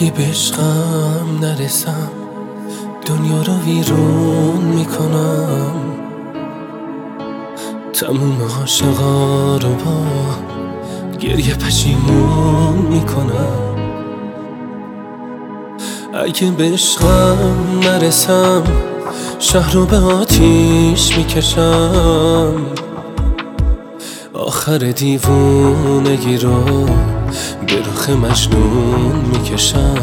اگه به عشقم نرسم دنیا رو ویرون میکنم، تموم عاشقا رو با گریه پشیمون میکنم. اگه به عشقم نرسم شهر رو به آتیش میکشم، آخر دیوونگی رو به رخ مجنون میکشم.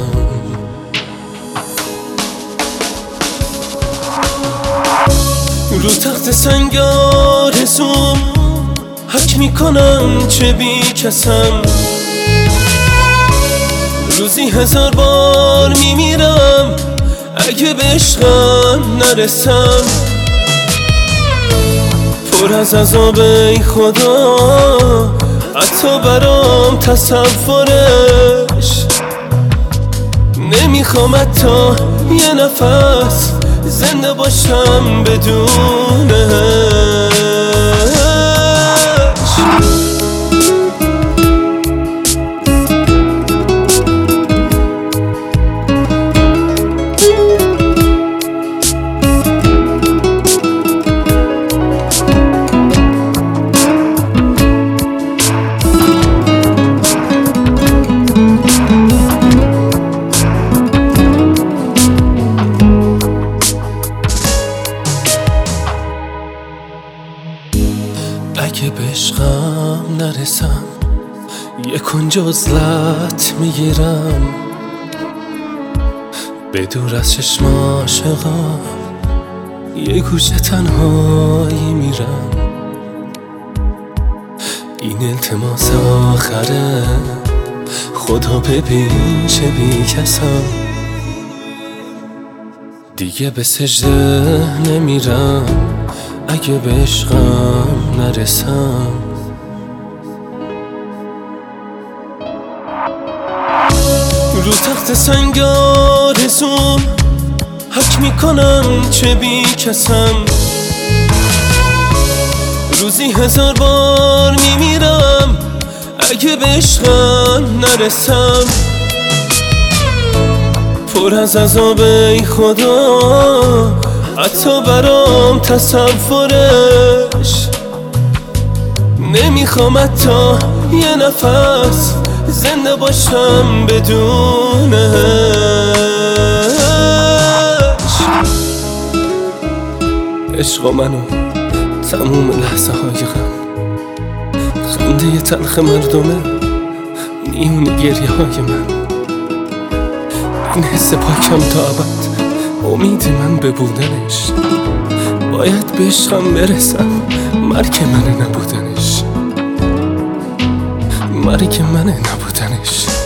رو تخت سنگ آرزوم حک میکنم چه بی کسم، روزی 1000 بار میمیرم اگه به عشقم نرسم. پر از عذاب ای خدا حتی برام تصورش، نمیخوام حتی یه نفس زنده باشم بدونش. اگه به عشقم نرسم یه کنج عزلت میگیرم، به دور از چشم عاشقا یه گوشه تنهایی میرم. این التماس آخره خدا ببین چه بی کسم، دیگه به سجده نمیرم اگه به عشقم نرسم. رو تخت سنگ آرزوم حک میکنم چه بی کسم، روزی 1000 بار میمیرم اگه به عشقم نرسم. پر از عذاب ای خدا حتی برام تصورش، نمیخوام حتی یه نفس زنده باشم بدونش. عشق منو تموم لحظه های غم، خنده تلخ مردمه میون گریه های من، این حس پاکم تا ابد امید من به بودنش، باید به عشقم برسم مرگ منه نبودنش، مرگ منه نبودنش.